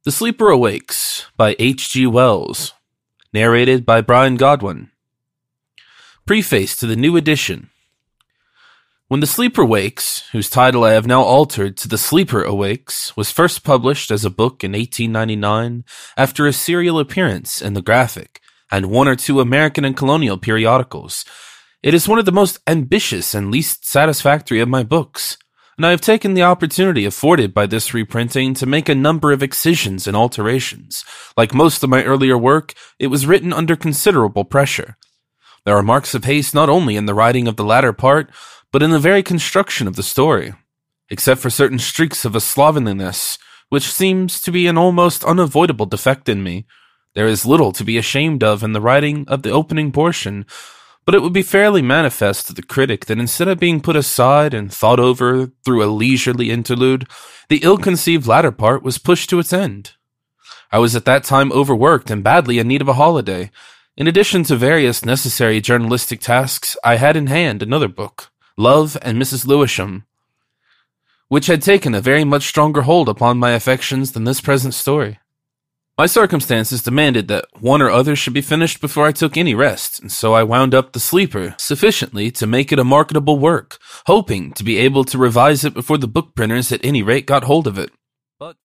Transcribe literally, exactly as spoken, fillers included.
The Sleeper Awakes by H G Wells. Narrated by Brian Godwin. Preface to the new edition. When The Sleeper Wakes, whose title I have now altered to The Sleeper Awakes, was first published as a book in eighteen ninety-nine after a serial appearance in The Graphic and one or two American and colonial periodicals, it is one of the most ambitious and least satisfactory of my books, and I have taken the opportunity afforded by this reprinting to make a number of excisions and alterations. Like most of my earlier work, it was written under considerable pressure. There are marks of haste not only in the writing of the latter part, but in the very construction of the story. Except for certain streaks of a slovenliness, which seems to be an almost unavoidable defect in me, there is little to be ashamed of in the writing of the opening portion, but it would be fairly manifest to the critic that instead of being put aside and thought over through a leisurely interlude, the ill-conceived latter part was pushed to its end. I was at that time overworked and badly in need of a holiday. In addition to various necessary journalistic tasks, I had in hand another book, Love and Missus Lewisham, which had taken a very much stronger hold upon my affections than this present story. My circumstances demanded that one or other should be finished before I took any rest, and so I wound up The Sleeper sufficiently to make it a marketable work, hoping to be able to revise it before the book printers at any rate got hold of it. But